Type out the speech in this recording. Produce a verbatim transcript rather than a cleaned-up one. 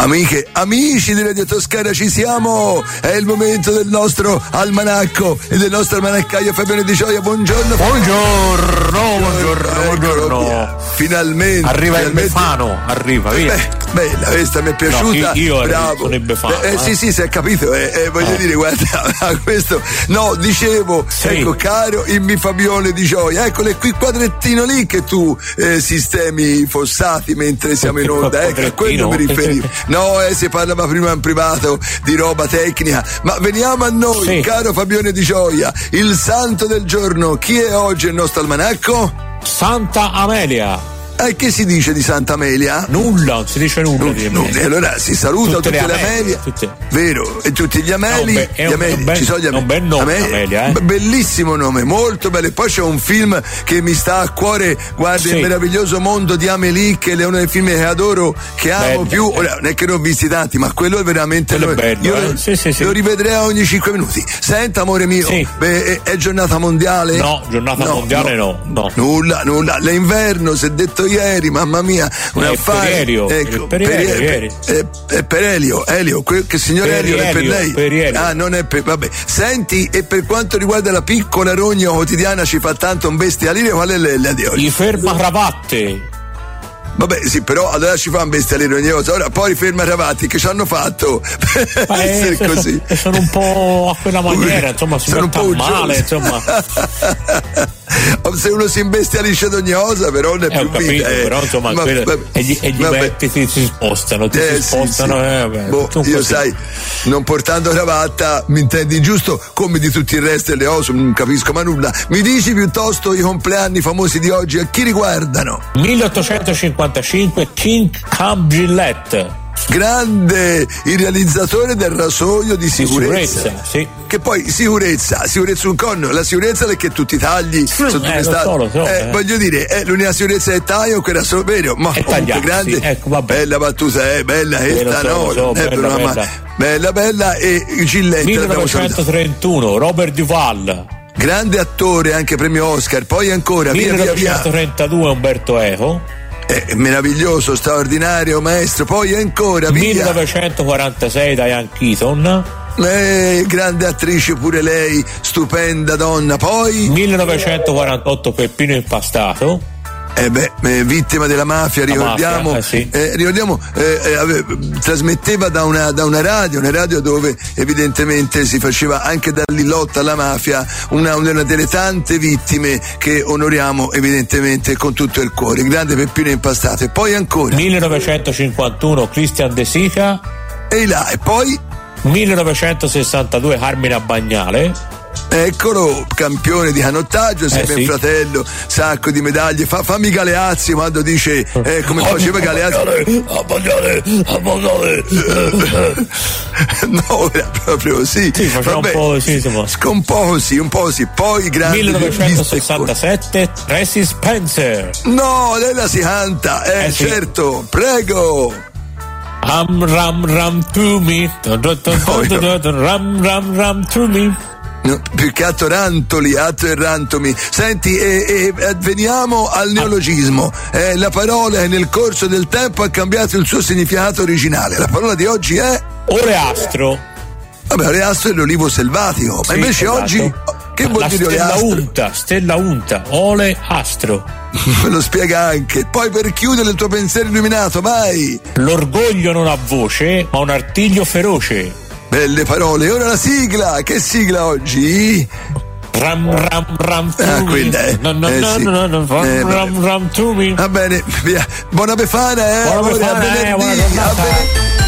Amiche, amici di Radio Toscana, ci siamo! È il momento del nostro almanacco e del nostro almanaccaio Fabione Di Gioia. Buongiorno. Buongiorno, buongiorno, buongiorno. Finalmente. Arriva finalmente. il Befano, arriva, via. Beh, bella, questa mi è piaciuta. No, io, io bravo. Con il Befano. Eh, eh, sì, sì, si è capito. Eh, eh, voglio eh. dire, guarda, questo. No, dicevo, sì. ecco, caro il mi Fabione Di Gioia, eccole qui, quadrettino lì che tu eh, sistemi i fossati mentre siamo in onda. Ecco, a quello mi riferivo. No, eh, si parlava prima in privato di roba tecnica, ma veniamo a noi, sì. Caro Fabione Di Gioia, il santo del giorno. Chi è oggi il nostro almanacco? Santa Amelia. E eh, che si dice di Santa Amelia? Nulla, non si dice nulla non, di non, Amelia. Allora si saluta tutte, tutte le Amelie, Amelie. Tutte. Vero, e tutti gli Ameli, no, è gli un, Ameli. Un ben, ci sono gli Ameli. Un bel nome, Amelia, Amelia, eh? Bellissimo nome, molto bello. E poi c'è un film che mi sta a cuore, guarda, sì. Il meraviglioso mondo di Amélie, che è uno dei film che adoro, che amo bello, più. Bello. Ora, non è che ne ho visti tanti, ma quello è veramente quello lo, è bello, io eh? lo, sì, sì, sì. lo rivedrei ogni cinque minuti. Senta, amore mio, sì. beh, è, è giornata mondiale? No, giornata no, mondiale no. no, no. Nulla, nulla. L'inverno, si è detto ieri, mamma mia, un eh, affare. Per Elio, ecco, per, per, Elio, per, per, per, per Elio, Elio, que, che signor per Elio, Elio è per lei? Per Elio. Ah, non è per, vabbè. Senti, e per quanto riguarda la piccola rogna quotidiana ci fa tanto un bestialino, qual è l'Elia di oggi? I fermacravatte. Vabbè, sì, però allora ci fa un bestialino ogni cosa. Ora poi i fermacravatti che ci hanno fatto per eh, essere sono, così. Sono un po' a quella maniera, insomma, si sono un po' male, insomma. Se uno si imbestialisce ad ogni cosa, però non è eh, più capito, vita. Eh. Però insomma, ma, quello, vabbè, e gli, e gli metti, ti, si spostano, ti eh, si spostano. Sì, sì. Eh, vabbè, boh, io così. sai, non portando cravatta, mi intendi giusto come di tutti il resto delle cose, non capisco ma nulla. Mi dici piuttosto i compleanni famosi di oggi a chi riguardano? milleottocentocinquantacinque King Cam Gillette. Grande, il realizzatore del rasoio di sicurezza, sicurezza sì. Che poi sicurezza, sicurezza un conno, la sicurezza è che tu ti tagli sì, sono eh, stati, so, so, eh, eh. voglio dire, è l'unica sicurezza del taglio, quella solo vero, ma è tagliato, grande, sì, ecco, vabbè. Bella battuta, è eh, bella questa, so, no, so, è bella, bella, bella. bella bella e Gillette millenovecentotrentuno Robert Duvall, grande attore, anche premio Oscar. Poi ancora millenovecentotrentadue via, via. Umberto Eco. Eh, meraviglioso, straordinario maestro. Poi ancora via. millenovecentoquarantasei Diane Keaton. Eh, grande attrice pure lei, stupenda donna. Poi millenovecentoquarantotto Peppino Impastato. Eh beh, eh, vittima della mafia, ricordiamo, mafia, eh sì. eh, ricordiamo eh, eh, trasmetteva da una, da una radio, una radio dove evidentemente si faceva anche da lì lotta alla mafia, una, una delle tante vittime che onoriamo evidentemente con tutto il cuore. Grande Peppino Impastato. E poi ancora millenovecentocinquantuno Christian De Sica. E là, e poi millenovecentosessantadue Carmina Bagnale. Eccolo, campione di canottaggio, sempre eh sì. il fratello, sacco di medaglie. Fa, fammi Galeazzi quando dice eh, come faceva Galeazzi. A Bagnale, a Bagnale. No, era proprio sì. Sì, faceva Vabbè, un po' sì, insomma. Un po' sì, un po' sì. Poi grande millenovecentosessantasette Tracy Spencer. No, lei la si canta, eh, eh sì. certo, prego. Ram ram ram to me. Ram ram ram to me. No, più che altro rantoli, atto e rantomi. Senti, e, e veniamo al neologismo. Eh, la parola che nel corso del tempo ha cambiato il suo significato originale. La parola di oggi è oleastro. Vabbè, oleastro è l'olivo selvatico, sì, ma invece esatto. oggi che vuol la dire stella oleastro? unta, stella unta, oleastro. Me lo spiega anche. Poi per chiudere il tuo pensiero illuminato, vai. L'orgoglio non ha voce, ma un artiglio feroce. Belle parole, ora la sigla, che sigla oggi? Ram ram ram to ah, me. quella è, No, no, eh, no, sì. no, no, ram eh, ram ram to me. Va bene, via. Buona Befana, eh? Buona Amore, Befana, a venerdì, eh, buona a venerdì.